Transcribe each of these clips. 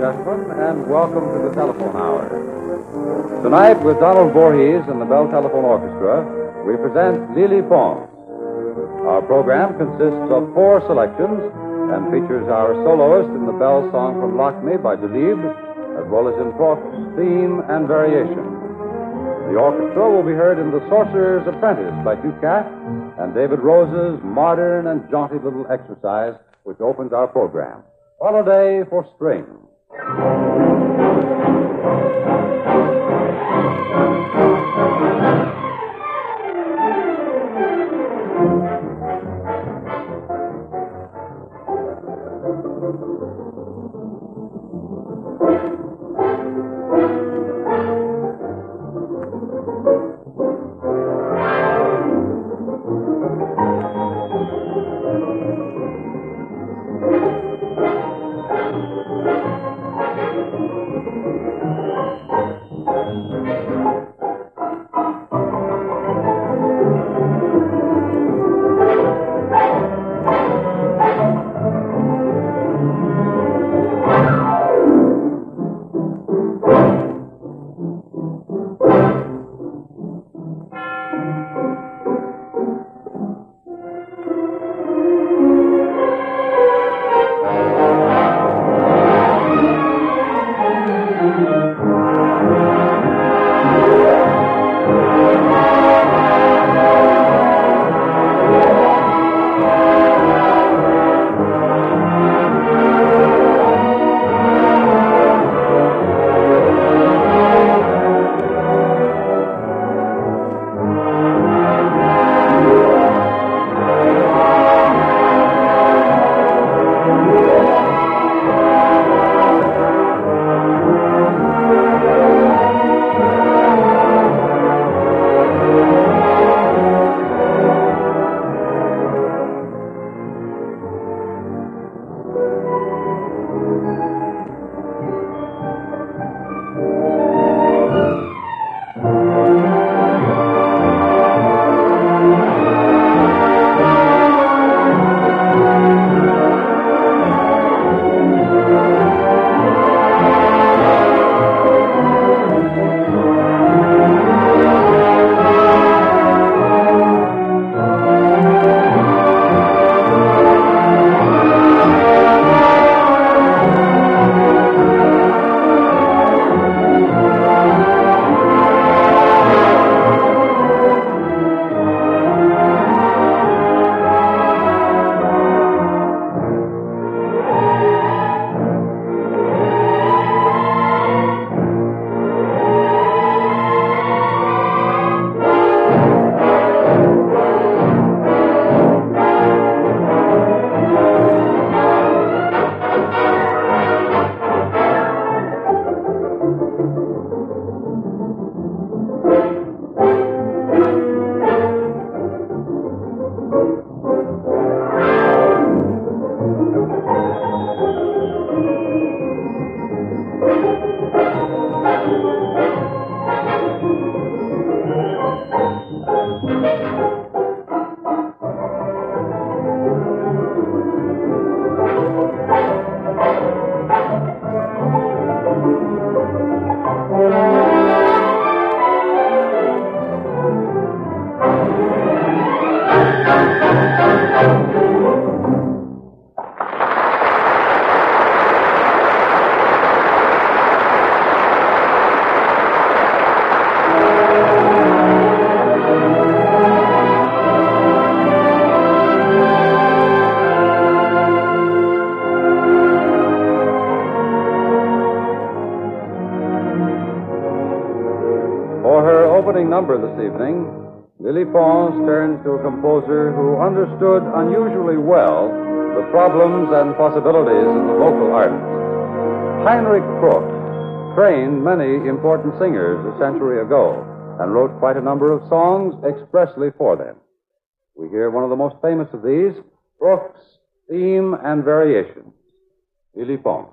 gentlemen, and welcome to the Telephone Hour. Tonight, with Donald Voorhees and the Bell Telephone Orchestra, we present Lily Pons. Our program consists of 4 selections and features our soloist in the Bell song from Lakme by Delibes, as well as in Proft's theme and variation. The orchestra will be heard in The Sorcerer's Apprentice by Ducat and David Rose's modern and jaunty little exercise, which opens our program. Holiday for Spring. Number this evening, Lily Pons turns to a composer who understood unusually well the problems and possibilities in the vocal arts. Heinrich Krupp trained many important singers a century ago and wrote quite a number of songs expressly for them. We hear one of the most famous of these, Krupp's theme and variations. Lily Pons.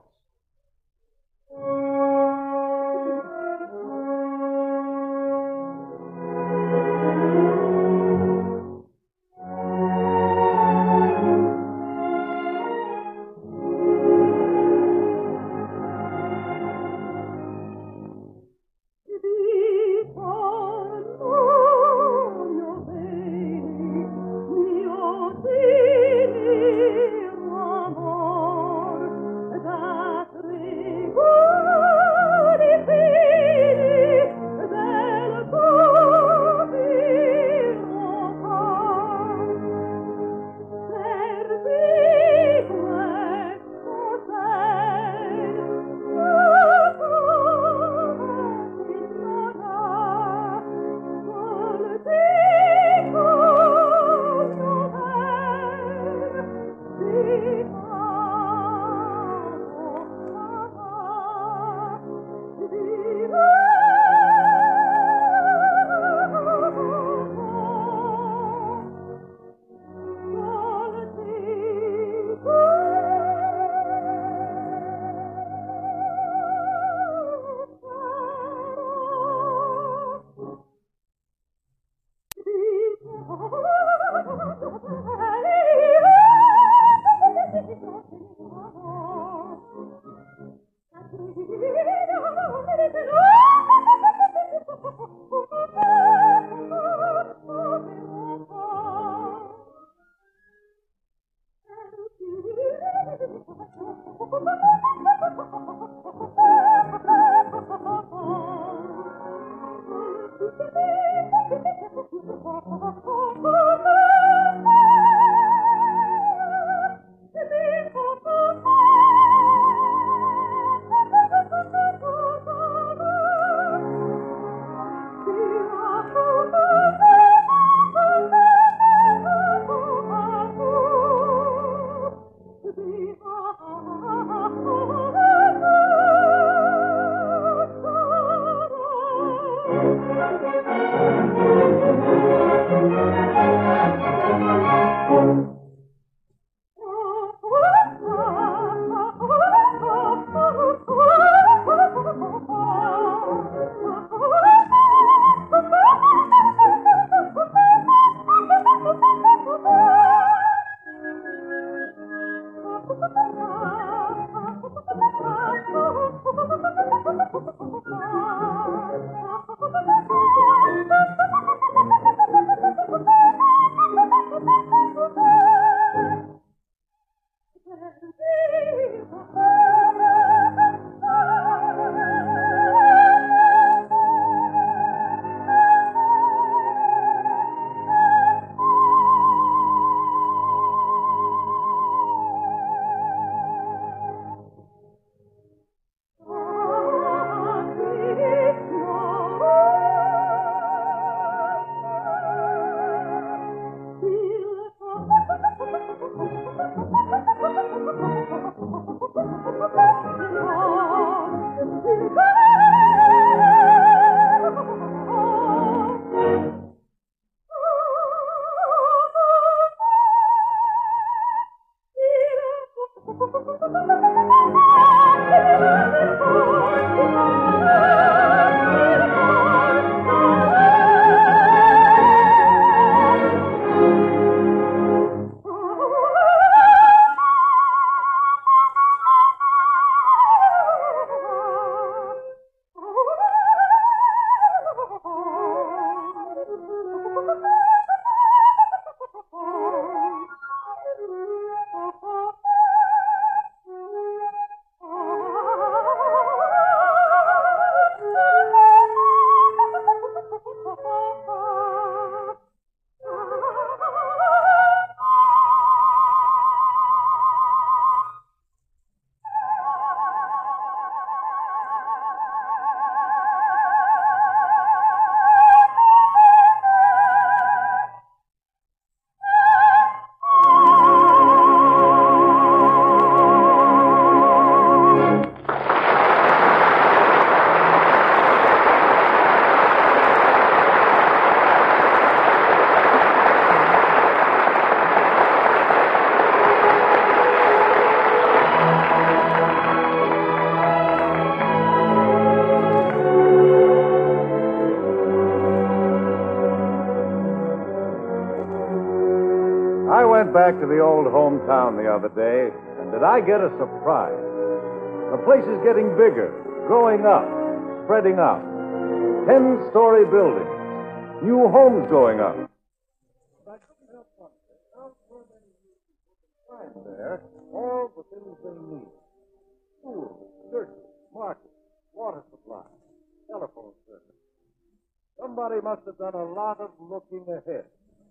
back to the old hometown the other day, and did I get a surprise? The place is getting bigger, growing up, spreading out. 10-story buildings, new homes going up. But I couldn't help wondering how many people find there all the things they need. Schools, churches, markets, water supply, telephone service. Somebody must have done a lot of looking ahead.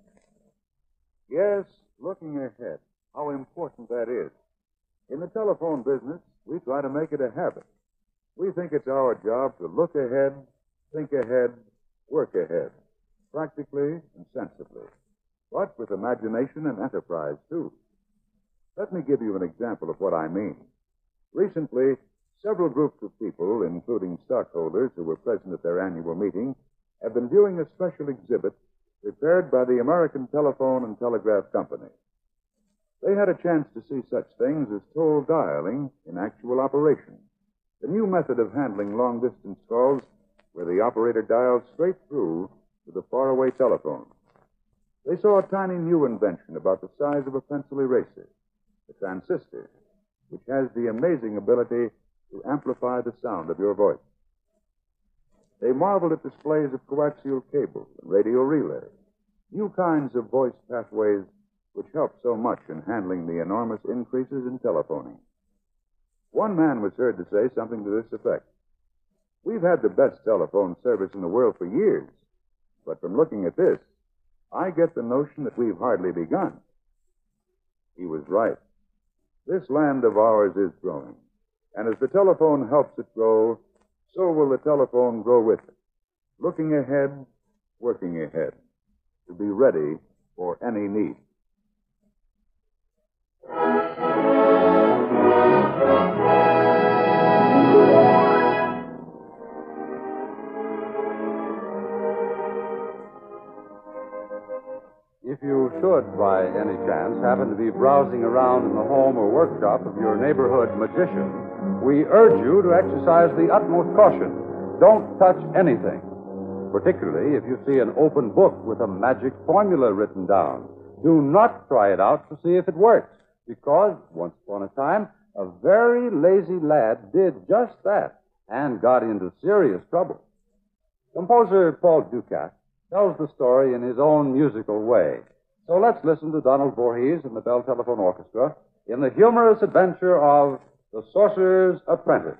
Yes, looking ahead. How important that is. In the telephone business, we try to make it a habit. We think it's our job to look ahead, think ahead, work ahead, practically and sensibly, but with imagination and enterprise, too. Let me give you an example of what I mean. Recently, several groups of people, including stockholders who were present at their annual meeting, have been viewing a special exhibit prepared by the American Telephone and Telegraph Company. They had a chance to see such things as toll dialing in actual operation, the new method of handling long-distance calls where the operator dials straight through to the faraway telephone. They saw a tiny new invention about the size of a pencil eraser, the transistor, which has the amazing ability to amplify the sound of your voice. They marveled at displays of coaxial cables and radio relays, new kinds of voice pathways which help so much in handling the enormous increases in telephoning. One man was heard to say something to this effect. We've had the best telephone service in the world for years, but from looking at this, I get the notion that we've hardly begun. He was right. This land of ours is growing, and as the telephone helps it grow, so will the telephone grow with it, looking ahead, working ahead, to be ready for any need. If you should, by any chance, happen to be browsing around in the home or workshop of your neighborhood magician, we urge you to exercise the utmost caution. Don't touch anything, particularly if you see an open book with a magic formula written down. Do not try it out to see if it works, because, once upon a time, a very lazy lad did just that and got into serious trouble. Composer Paul Dukas tells the story in his own musical way. So let's listen to Donald Voorhees and the Bell Telephone Orchestra in the humorous adventure of The Sorcerer's Apprentice.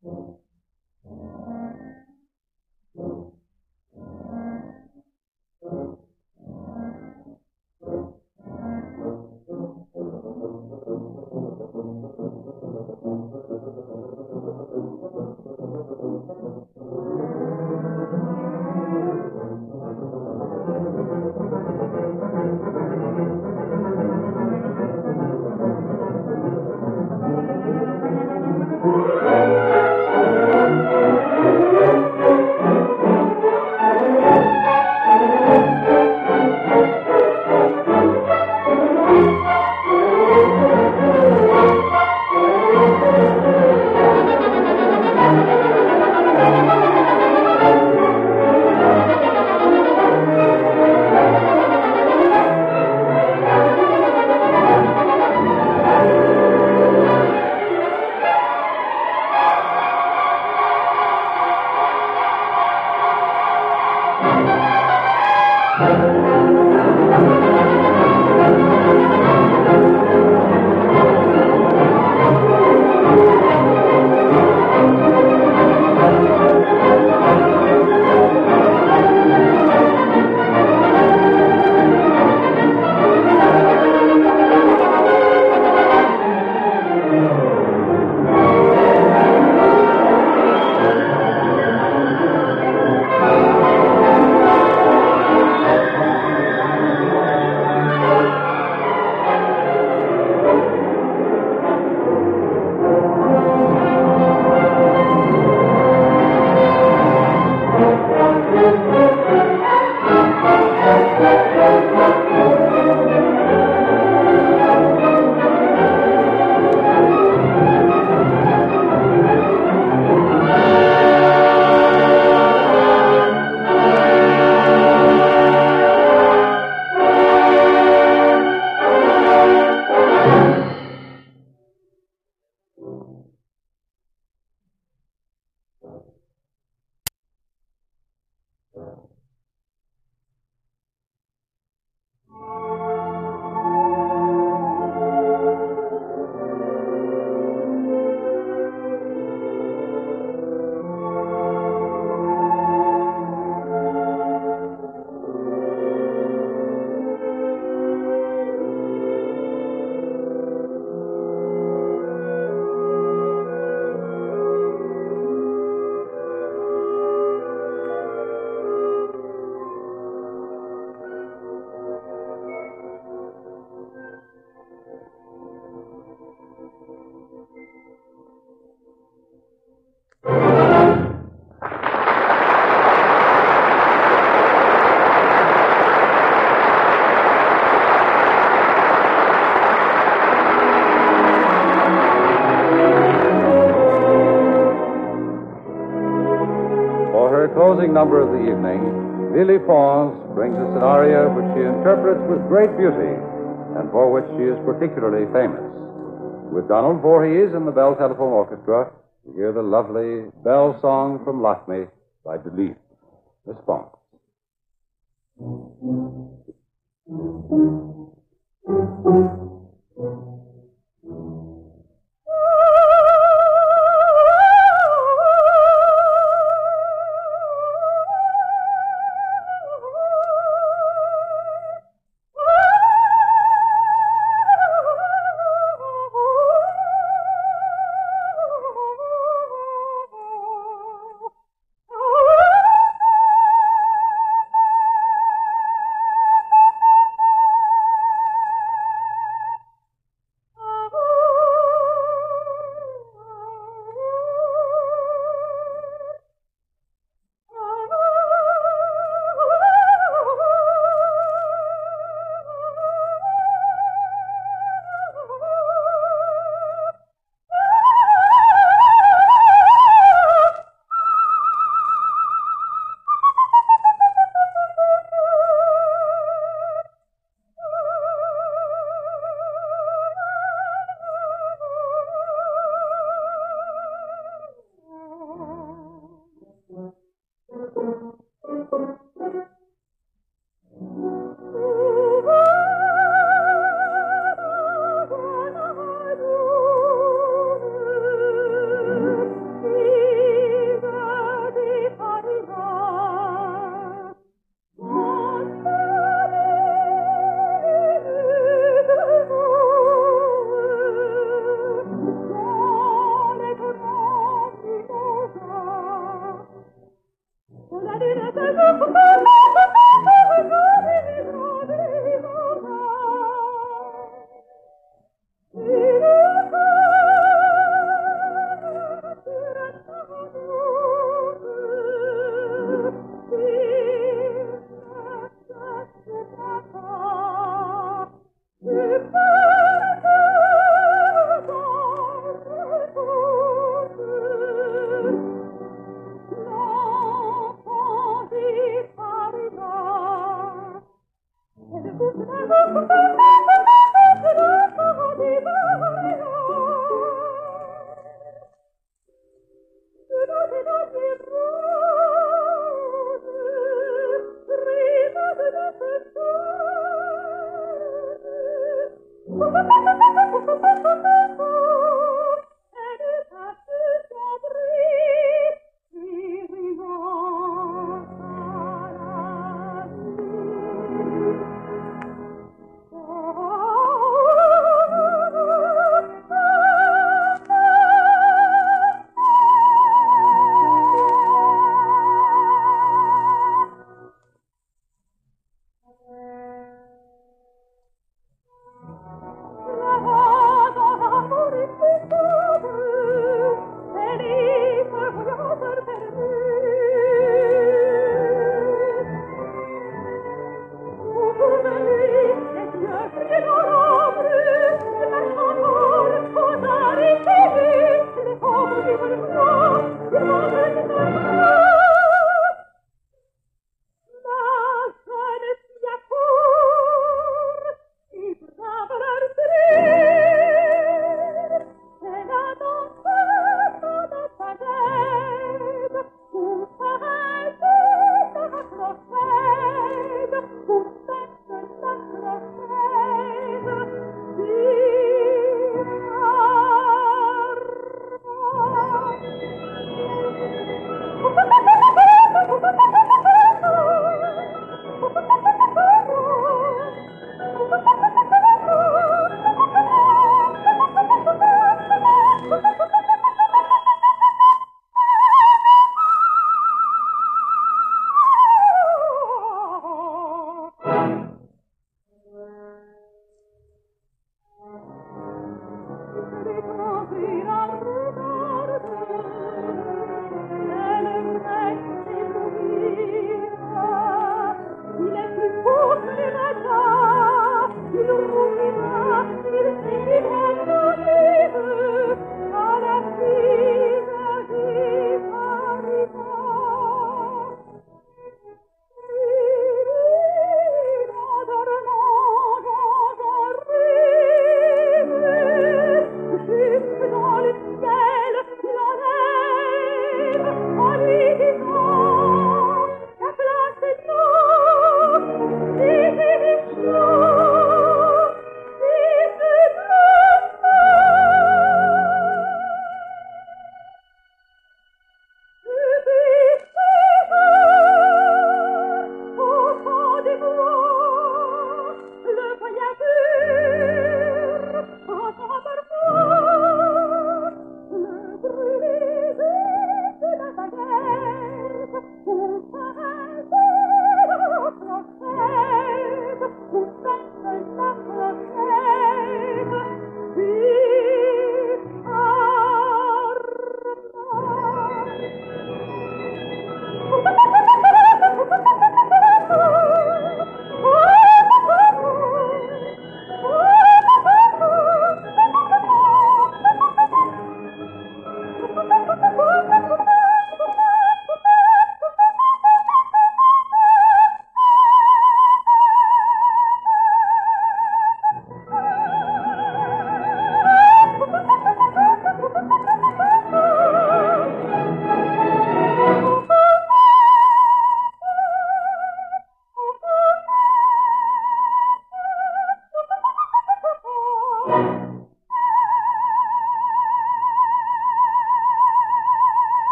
closing number of the evening, Lily Fons brings us an aria which she interprets with great beauty and for which she is particularly famous. With Donald Voorhees and the Bell Telephone Orchestra, we hear the lovely Bell Song from Lakme by Delete. Miss Fons.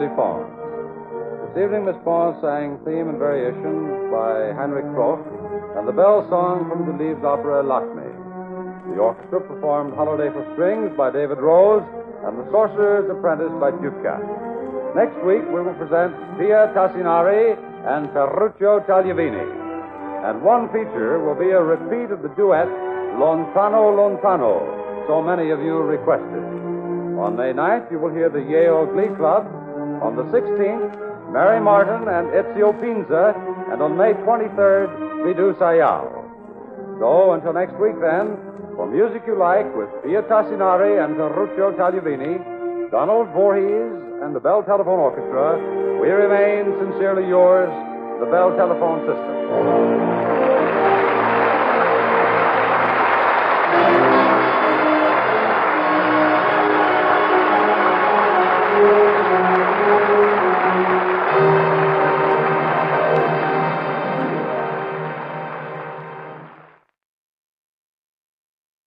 Lily Fons. This evening, Miss Fons sang theme and variation by Heinrich Kroch and the bell song from Deleuze's opera Lakme. The orchestra performed Holiday for Strings by David Rose and The Sorcerer's Apprentice by Ducat. Next week, we will present Pia Tassinari and Ferruccio Tagliavini. And one feature will be a repeat of the duet Lontano, Lontano, so many of you requested. On May 9th, you will hear the Yale Glee Club. On the 16th, Mary Martin and Ezio Pinza. And on May 23rd, Vidu Sayal. So, until next week then, for music you like with Pia Tassinari and Ferruccio Tagliavini, Donald Voorhees and the Bell Telephone Orchestra, we remain sincerely yours, the Bell Telephone System.